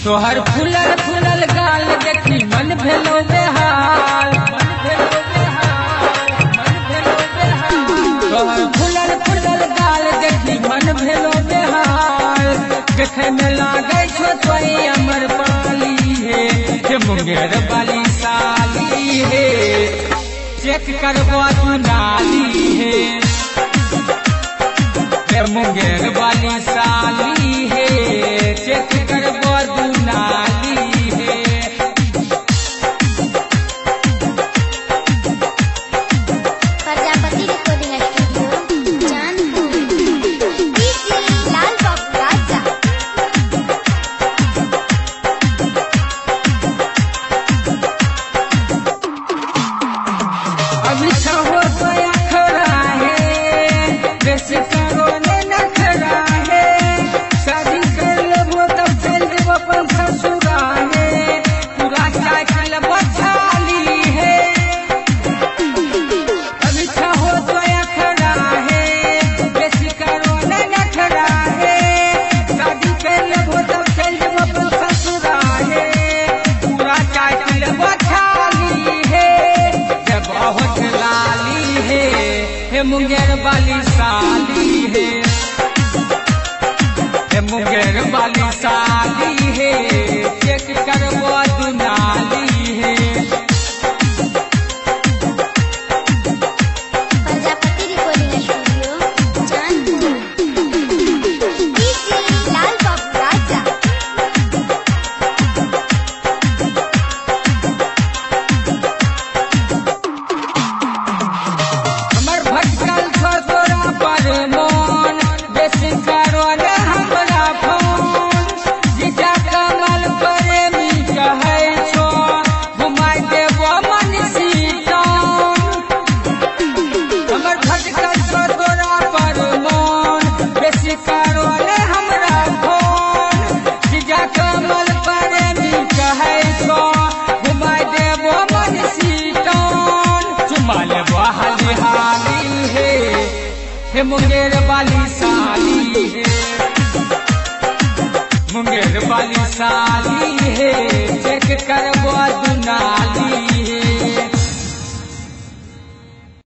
तोहर फूलल फूलल गाल देखी मन भेलो बेहाल, तोहर फूलल फूलल गाल देखी मन भेलो बेहाल। देखे में लागे छो तोई अमर पाली है, मुंगेर वाली साली है, चेक करबो तू नाली है। मुंगेर वाली साली है, चेक करबो तू नाली है। Prajapati recording studio Janpur, DJ Lal Babu Raja. अभी छहो तो अखरा है, वैसे करो ने नखरा है, शादी कर लेबो तब चल जेबो अपन ससुरा है, पूरा चाय खल बचाली है। अभी छहो तो अखरा है, वैसे करो ने नखरा है, शादी कर लेबो तब चल जेबो अपन ससुरा है, पूरा चाय खल बचाली है। जब बहुत लाली है, मुंगेर वाली साली है, मुंगेर वाली साली है, चेक करबो तू नाली है। Prajapati recording studio Janpur, DJ Lal Babu Raja. हमर भटकल छो तोरा पर मन, बेसी करो ने हमरा फोन, जीजा कमल प्रेमी कहै छो, घुमाय देबो मन सीतन। हमर भटकल छो तोरा पर मन, बेसी करो ने हमरा फोन, जीजा कमल प्रेमी कहै छो, घुमाय देबो मन सीतन। चुमा लेबो हाली हाली है, मुंगेर वाली साली है, मुंगेर वाली साली है, चेक करबो तू नाली है।